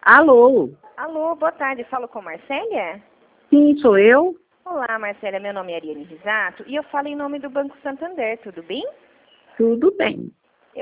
Alô? Alô, boa tarde. Falo com Marcélia? Sim, sou eu. Olá, Marcélia. Meu nome é Ariane Risato e eu falo em nome do Banco Santander. Tudo bem? Tudo bem.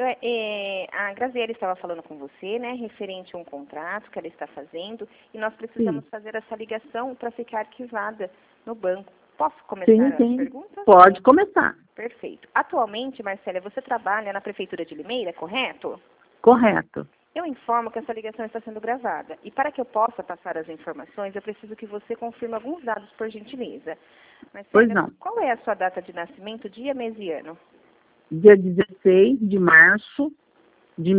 A Graziela estava falando com você, né, referente a um contrato que ela está fazendo e nós precisamos Sim. fazer essa ligação para ficar arquivada no banco. Posso começar Sim, as sim. perguntas? Pode começar. Perfeito. Atualmente, Marcélia, você trabalha na Prefeitura de Limeira, correto? Correto. Eu informo que essa ligação está sendo gravada. E para que eu possa passar as informações, eu preciso que você confirme alguns dados, por gentileza. Pois Marcélia, não. qual é a sua data de nascimento, dia, mês e ano? Dia 16 de março de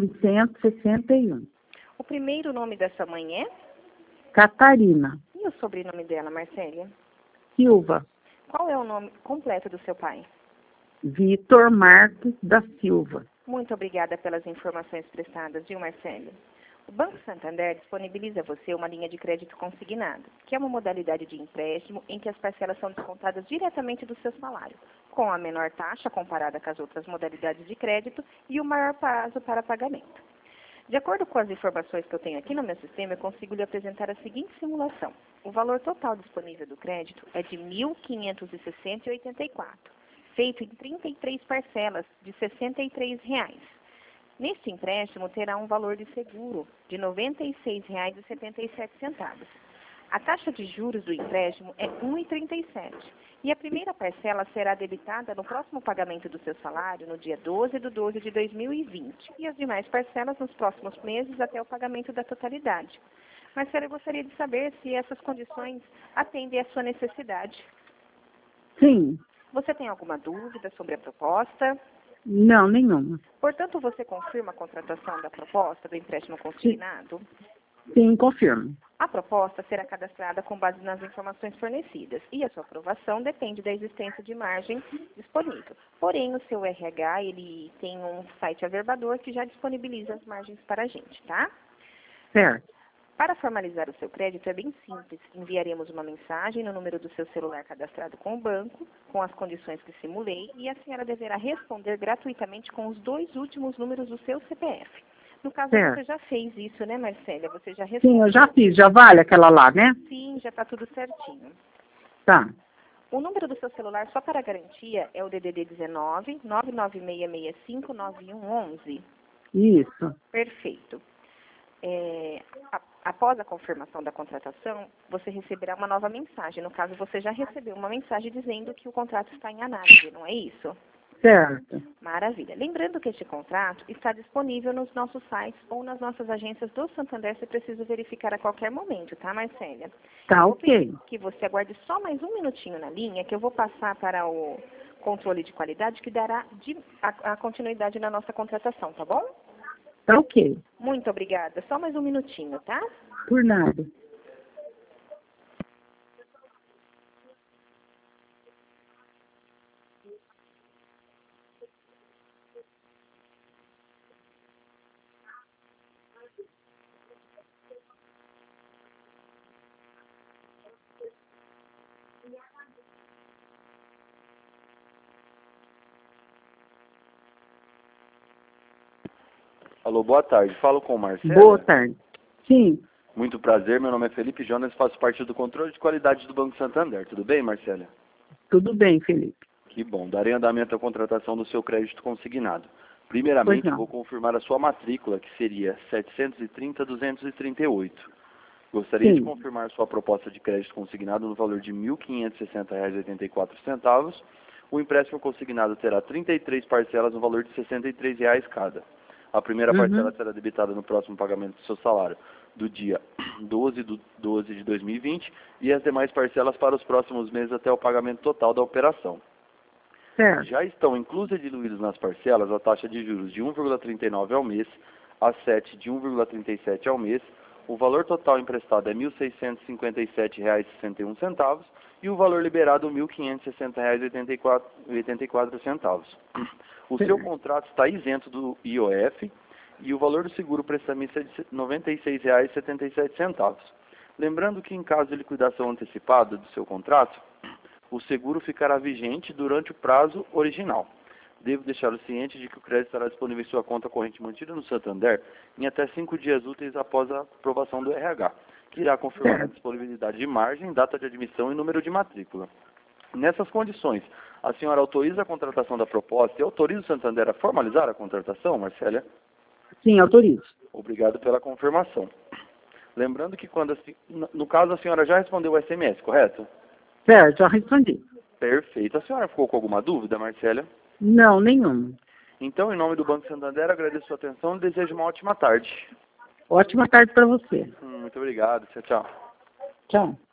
1961. O primeiro nome da sua mãe é? Catarina E o sobrenome dela, Marcélia? Silva. Qual é o nome completo do seu pai? Vitor Marques da Silva. Muito obrigada pelas informações prestadas, viu, Marcélia? O Banco Santander disponibiliza a você uma linha de crédito consignado, que é uma modalidade de empréstimo em que as parcelas são descontadas diretamente do seu salário, com a menor taxa comparada com as outras modalidades de crédito e o maior prazo para pagamento. De acordo com as informações que eu tenho aqui no meu sistema, eu consigo lhe apresentar a seguinte simulação. O valor total disponível do crédito é de R$ 1.560,84, feito em 33 parcelas de R$ 63. Neste empréstimo terá um valor de seguro de R$ 96,77. A taxa de juros do empréstimo é 1,37 e a primeira parcela será debitada no próximo pagamento do seu salário no dia 12 de 12 de 2020 e as demais parcelas nos próximos meses até o pagamento da totalidade. Marcelo, eu gostaria de saber se essas condições atendem à sua necessidade. Sim. Você tem alguma dúvida sobre a proposta? Não, nenhuma. Portanto, você confirma a contratação da proposta do empréstimo consignado? Sim, confirmo. A proposta será cadastrada com base nas informações fornecidas e a sua aprovação depende da existência de margem disponível. Porém, o seu RH, ele tem um site averbador que já disponibiliza as margens para a gente, tá? Certo. Para formalizar o seu crédito é bem simples. Enviaremos uma mensagem no número do seu celular cadastrado com o banco, com as condições que simulei, e a senhora deverá responder gratuitamente com os 2 últimos números do seu CPF. No caso, Certo. você já fez isso, né, Marcélia? Você já respondeu? Sim, eu já fiz. Já vale aquela lá, né? Sim, já está tudo certinho. Tá. O número do seu celular, só para garantia, é o DDD 19 99665 9111. Isso. Perfeito. Após a confirmação da contratação, você receberá uma nova mensagem. No caso, você já recebeu uma mensagem dizendo que o contrato está em análise, não é isso? Certo. Maravilha. Lembrando que este contrato está disponível nos nossos sites ou nas nossas agências do Santander, se precisa verificar a qualquer momento, tá, Marcélia? Tá, Vou pedir ok. que você aguarde só mais um minutinho na linha, que eu vou passar para o controle de qualidade, que dará a continuidade na nossa contratação, tá bom? Tá ok. Muito obrigada. Só mais um minutinho, tá? Por nada. Alô, boa tarde. Falo com o Marcelo. Boa tarde. Sim, Muito prazer, meu nome é Felipe Jonas, faço parte do controle de qualidade do Banco Santander. Tudo bem, Marcela? tudo bem, Felipe. Que bom. Darei andamento à contratação do seu crédito consignado. Pois Primeiramente, não. vou confirmar a sua matrícula, que seria 730.238. Gostaria de Sim. confirmar sua proposta de crédito consignado no valor de R$ 1.560,84. O empréstimo consignado terá 33 parcelas no valor de R$ 63 cada. A primeira parcela será debitada no próximo pagamento do seu salário, do dia 12 de 12 de 2020, e as demais parcelas para os próximos meses até o pagamento total da operação. Certo. Já estão inclusas e diluídas nas parcelas a taxa de juros de 1,39 ao mês, a 7 de 1,37 ao mês, o valor total emprestado é R$ 1.657,61 e o valor liberado R$ 1.560,84. O seu contrato está isento do IOF e o valor do seguro prestamista é de R$ 96,77. Lembrando que em caso de liquidação antecipada do seu contrato, o seguro ficará vigente durante o prazo original. Devo deixá-lo ciente de que o crédito estará disponível em sua conta corrente mantida no Santander em até 5 dias úteis após a aprovação do RH, que irá confirmar a disponibilidade de margem, data de admissão e número de matrícula. Nessas condições, a senhora autoriza a contratação da proposta e autoriza o Santander a formalizar a contratação, Marcélia? Sim, autorizo. Obrigado pela confirmação. Lembrando que no caso a senhora já respondeu o SMS, correto? Certo, já respondi. Perfeito. A senhora ficou com alguma dúvida, Marcélia? Não, nenhuma. Então, em nome do Banco Santander, agradeço a sua atenção e desejo uma ótima tarde. Ótima tarde para você. Muito obrigado. Tchau, tchau. Tchau.